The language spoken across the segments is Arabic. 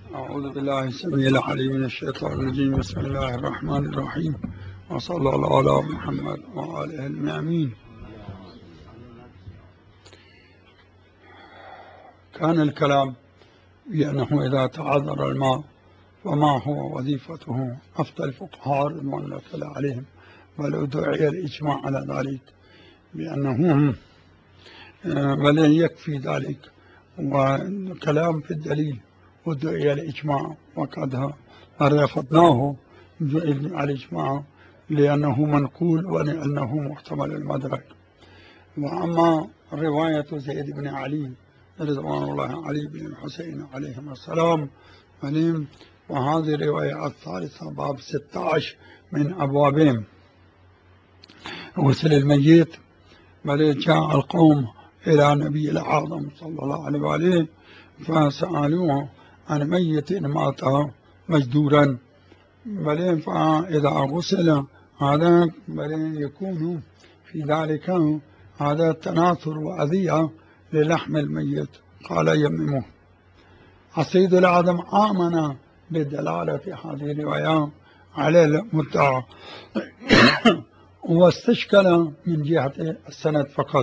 أعوذ بالله السميع العليم من الشيطان الرجيم. بسم الله الرحمن الرحيم، وصلى الله على محمد وآله المأمين. كان الكلام بأنه إذا تعذر الماء فما هو وظيفته. أفتى الفقهاء رضوان الله تعالى عليهم، بل ادعي الإجماع على ذلك بأنه بل يكفي ذلك، وكلام في الدليل ودعي الإجماع، وقد رفضناه الإجماع لأنه منقول ولأنه محتمل المدرك. وأما رواية زيد بن علي رضوان الله علي بن الحسين عليهما السلام، وهذه الرواية الثالثة باب 16 من أبوابهم غسل الميت. بل جاء القوم إلى نبي الأعظم صلى الله عليه وآله فسألوه عن ميت مات مجدورا، بل فإذا غسل هذا بل يكون في ذلك هذا تناثر وأذية للحم الميت. قال يممه. السيد الأعظم آمن بدلالة هذه الرواية على المدعى واستشكل من جهة السند فقط.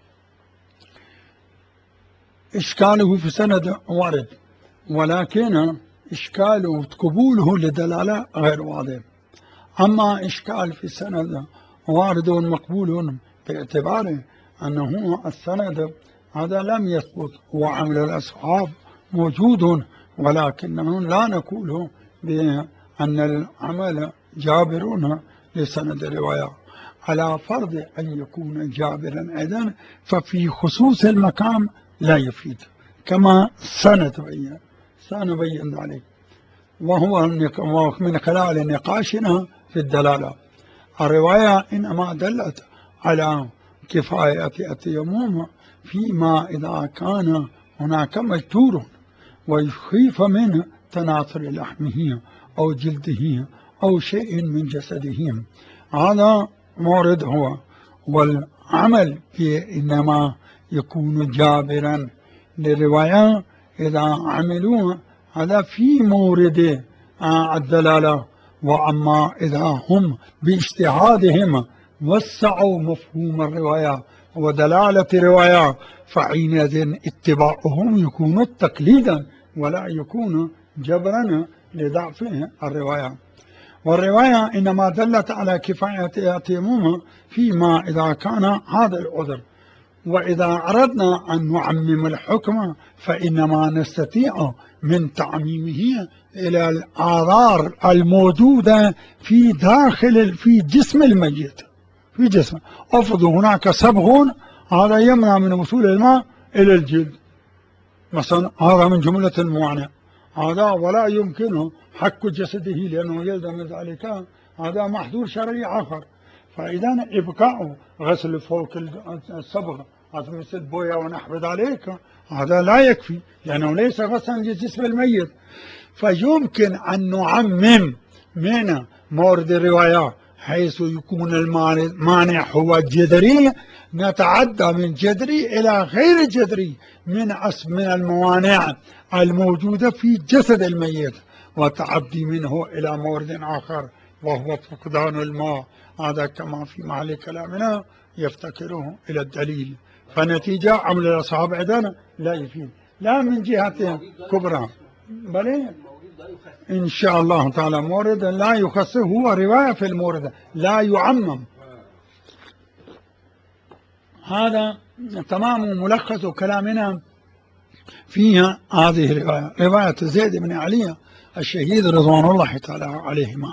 إشكاله في السند وارد، ولكن إشكاله قبوله لدلالة غير واضح. أما إشكال في السند وارد مقبول باعتباره أنه السند هذا لم يثبت، وعمل الأصحاب موجود، ولكنه لا نقول بأن العمل جابر لسند الرواية. على فرض أن يكون جابرا أيضا ففي خصوص المقام لا يفيد، كما سنبين ذلك، وهو من خلال نقاشنا في الدلالة. الرواية إنما دلت على كفاية التيمم فيما إذا كان هناك مجدور ويخيف من تناثر لحمه أو جلده أو شيء من جسده، هذا مورد هو. والعمل إنما يكون جابرا للرواية إذا عملوا هذا في مورد الدلالة. وأما إذا هم باجتهادهم وسعوا مفهوم الرواية ودلالة الرواية فحينئذ اتباعهم يكون تقليدا ولا يكون جبرا لضعف الرواية. والرواية إنما دلت على كفاية التيمم فيما إذا كان هذا العذر. وإذا أردنا أن نعمم الحكم فإنما نستطيع من تعميمه إلى الآثار الموجودة في جسم الميت، في جسم. أفرض هناك صبغ هذا يمنع من وصول الماء إلى الجلد مثلا، هذا من جملة الموانع، هذا ولا يمكنه حك جسده لأنه يلزم ذلك، هذا محظور شرعي آخر. فإذا إبقاء غسل فوق الصبغ هذا مثل بويا ونحو ذلك هذا لا يكفي، لأنه ليس غسلا لجسم الميت. فيمكن أن نعمم من مورد الرواية حيث يكون المانع هو جذري، نتعدى من جذري إلى غير جذري من الموانع الموجودة في جسد الميت، وتعدي منه إلى مورد آخر وهو فقدان الماء. هذا كما في محل كلامنا يفتكره إلى الدليل. فنتيجة عمل الأصحاب عندنا لا يفيد، لا من جهة كبرى، بل إن شاء الله تعالى مورد لا يخصص، هو رواية في المورد لا يعمم. هذا تمام ملخص كلامنا فيها هذه الرواية، رواية زيد بن علي الشهيد رضوان الله تعالى عليهما.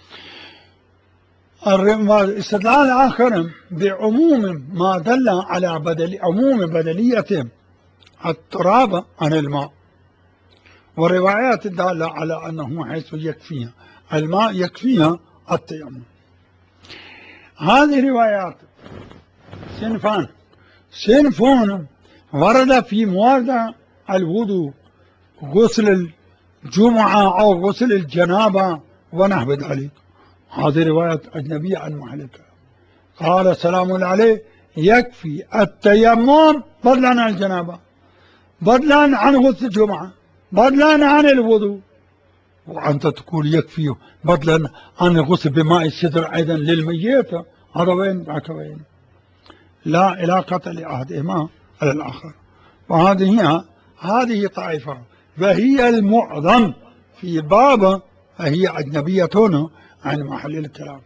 الاستدلال الآخر بعموم ما دل على عموم بدلية التراب عن الماء، والروايات الدالة على أنه حيث يكفيها الماء يكفيها التيمم. هذه الروايات صنف ورد في موارد الوضوء، غسل الجمعة أو غسل الجنابة ونحو ذلك. هذه رواية أجنبية عن محلك. قال سلام عليه يكفي التيمم بدلا عن الجنابة، بدلا عن غسل الجمعة، بدلا عن الوضوء، وأنت تقول يكفي بدلا عن الغسل بماء السدر أيضا للميت، هذا وين ذاك وين؟ لا علاقة لأحدهما على الآخر. هذه طائفة، وهي المعظم في باب، فهي أجنبية عن محل الكلام.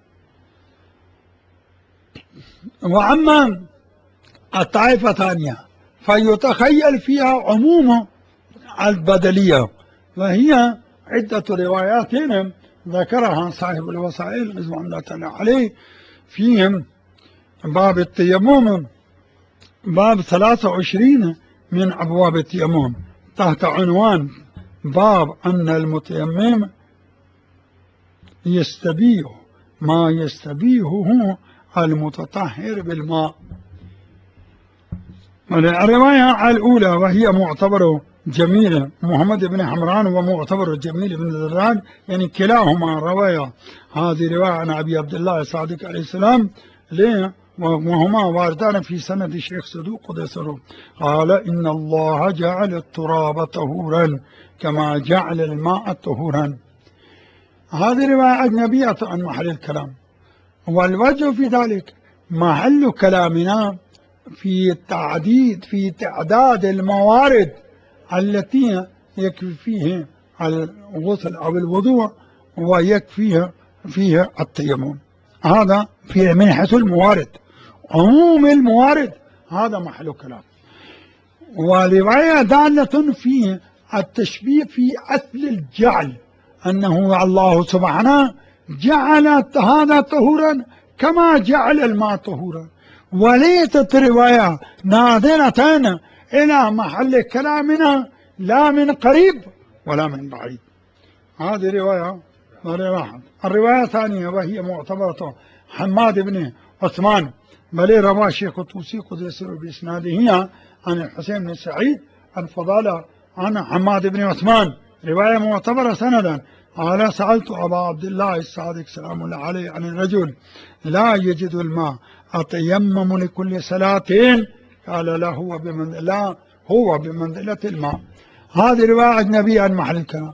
وأما الطائفة الثانية فيتخيل فيها عموم البدلية، وهي عدة روايات ذكرها صاحب الوسائل رضوان الله تعالى عليه فيهم باب التيمم، باب 23 من أبواب التيمم، تحت عنوان باب أن المتيمم يستبيه ما يستبيهه المتطهر بالماء. الرواية الأولى وهي معتبر جميل محمد بن حمران ومعتبر جميل بن ذران، يعني كلاهما رواية، هذه رواية عن أبي عبد الله الصادق عليه السلام وهما واردان في سند الشيخ صدوق قدس سره، قال إن الله جعل التراب طهورا كما جعل الماء طهورا. هذه رواية أجنبية عن محل الكلام، والوجه في ذلك محل كلامنا في تعداد الموارد التي يكفي فيها الغسل أو الوضوء ويكفي فيها التيمم. هذا في من حيث الموارد، عموم الموارد هذا محل كلام. ورواية دالة في التشبيه في أصل الجعل، أنه الله سبحانه جعل هذا طهورا كما جعل الماء طهورا، وليست رواية نادرة إلى محل كلامنا لا من قريب ولا من بعيد. هذه رواية واحد. الرواية الثانية وهي معتبرة حماد بن عثمان، بل رواه الشيخ الطوسي قدس سره بإسناده عن الحسين بن سعيد عن فضالة عن حماد بن عثمان، رواية معتبرة سندا، قال سألت أبا عبد الله الصادق سلام الله عليه عن الرجل لا يجد الماء أتيمم لكل صلاة؟ قال لا هو بمنزلة الماء. هذه رواية أجنبية عن محل الكلام،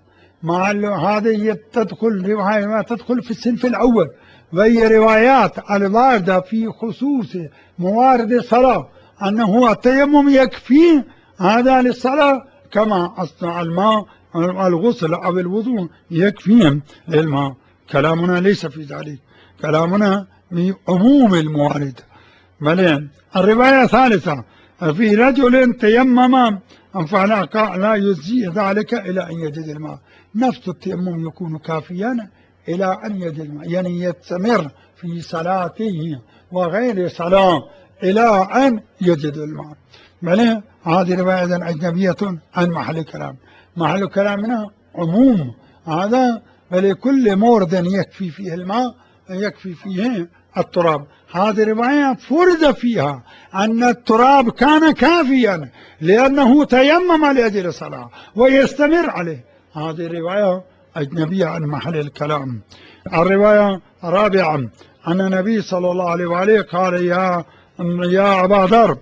هذه تدخل رواية ما تدخل في الصنف الأول، وهي روايات الواردة في خصوص موارد الصلاة، أنه التيمم يكفي هذا للصلاة كما أصنع الماء الغسل أو الوضوء يكفيهم للماء. كلامنا ليس في ذلك، كلامنا من عموم الموارد. بل الرواية الثالثة في رجل تيمم لا يجزي ذلك إلى أن يجد الماء، نفس التيمم يكون كافيا إلى أن يجد الماء، يعني يستمر في صلاته وغير صلاة إلى أن يجد الماء. بل هذه رواية أجنبية عن محل كلام، محل كلامنا عموم هذا، ولكل مورد يكفي فيه الماء يكفي فيه التراب. هذه رواية فرد فيها أن التراب كان كافيا لأنه تيمم لأجل الصلاة ويستمر عليه. هذه رواية أجنبية عن محل الكلام. الرواية الرابعة أن النبي صلى الله عليه وآله قال يا أبا ذر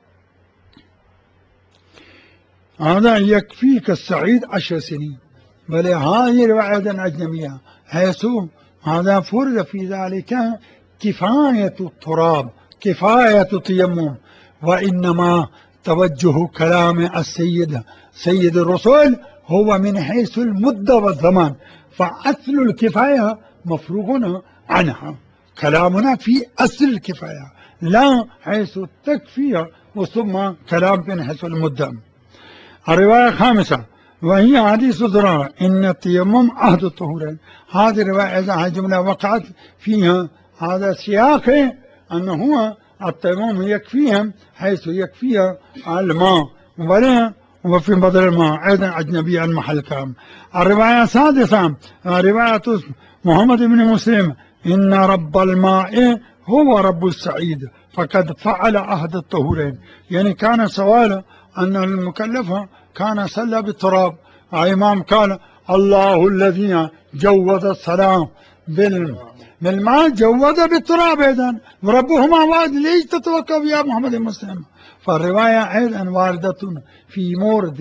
هذا يكفيك السعيد 10 سنين. بل هذه رواية أجنبية حيث هذا فرد في ذلك كفاية التراب، كفاية التيمم، وإنما توجه كلام سيد الرسول هو من حيث المدة والزمان، فأصل الكفاية مفروغ عنها، كلامنا في أصل الكفاية لا حيث التكفية وثم كلام من حيث المدة. الرواية الخامسة وهي حديث ضرارة إن التيمم عهد الطهورين. هذه الرواية إذا جملة وقعت فيها هذا سياق أنه هو التيمم يكفيهم حيث يكفيها الماء وفي بدل الماء أيضا أجنبي عن محل كلام. الرواية السادسة رواية محمد بن مسلم إن رب الماء هو رب السعيد فقد فعل عهد الطهورين، يعني كان سؤال أن المكلف كان صلى بالتراب، الإمام قال الله الذي جوز الصلاة بالماء جوز بالتراب أيضا وربهما واحد، ليش تتوقف يا محمد المسلم؟ فالرواية أيضا واردة في مورد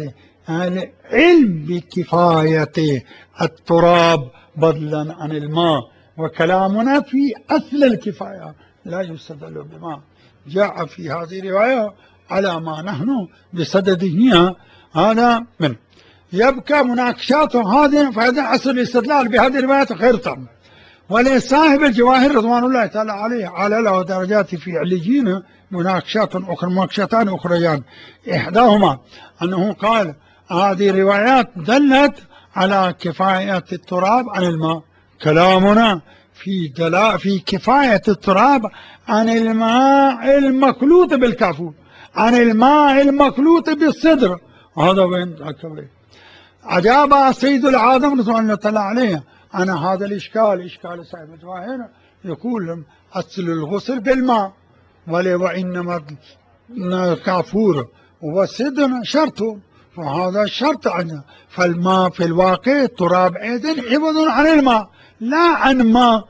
العلم بكفاية التراب بدلا عن الماء، وكلامنا في أصل الكفاية لا يستدل بما جاء في هذه الرواية على ما نحن بصدده. هذا من يبقى مناقشات هذه، فهذا أصل الاستدلال بهذه الروايات غير تام. ولصاحب الجواهر رضوان الله تعالى عليه على له درجات في عليين مناقشات أخرى، مناقشتان أخريان. إحداهما أنه قال هذه الروايات دلت على كفاية التراب عن الماء. كلامنا في كفاية التراب عن الماء المخلوط بالكافور، عن الماء المخلوط بالصدر. هذا وين أجاب سيد العالم رضوان الله تعالى عليه عن هذا الإشكال، إشكال صاحب الجواهر يقول أصل الغسل بالماء، وإنما الكافور والصدر شرط، وهذا شرط عنه. فالماء في الواقع التراب أيضا عوض عن الماء، لا عن ماء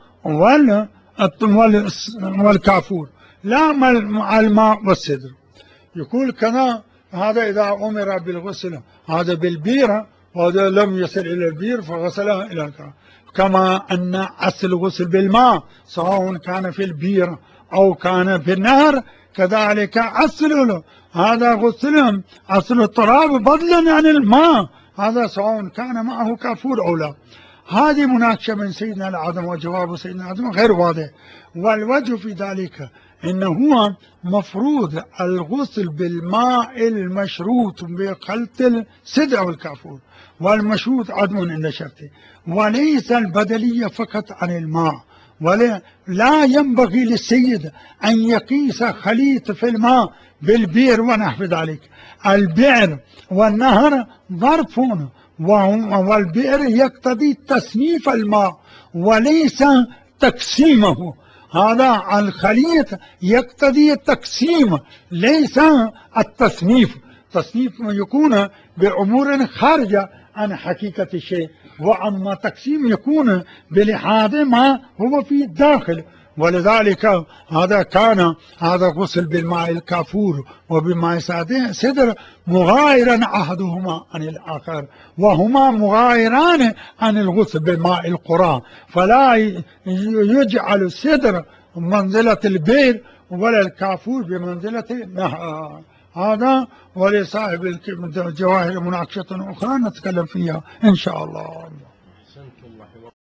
والكافور، لا مع الماء والصدر. يقول كذا هذا إذا أمر بالغسل هذا بالبيرة، وهذا لم يصل إلى البير فغسلها إلى الكرة. كما أن أصل الغسل بالماء سواء كان في البير أو كان في النهر، كذلك أصل هذا غسلهم أصل التراب بدلا عن الماء، هذا سواء كان معه كافور أو لا. هذه مناقشة من سيدنا العظم، وجواب سيدنا العظم غير واضح. والوجه في ذلك إنه هو مفروض الغسل بالماء المشروط بخلط الصدع والكافور، والمشروط عدم عند شرطه، وليس البدلية فقط عن الماء. ولا ينبغي للسيد أن يقيس خليط في الماء بالبئر ونحو ذلك. البئر والنهر ظرف، والبئر يقتضي تصنيف الماء وليس تقسيمه. هذا الخليط يقتضي التقسيم ليس التصنيف. تصنيف يكون بأمور خارجة عن حقيقة الشيء، وأما تقسيم يكون بلحاظ ما هو في الداخل. ولذلك هذا كان هذا غسل بالماء الكافور وبماء صدر مغايرا أحدهما عن الآخر، وهما مغايران عن الغسل بالماء القرى، فلا يجعل الصدر منزلة البئر ولا الكافور بمنزلة النهر. هذا ولصاحب الجواهر مناقشة أخرى نتكلم فيها إن شاء الله.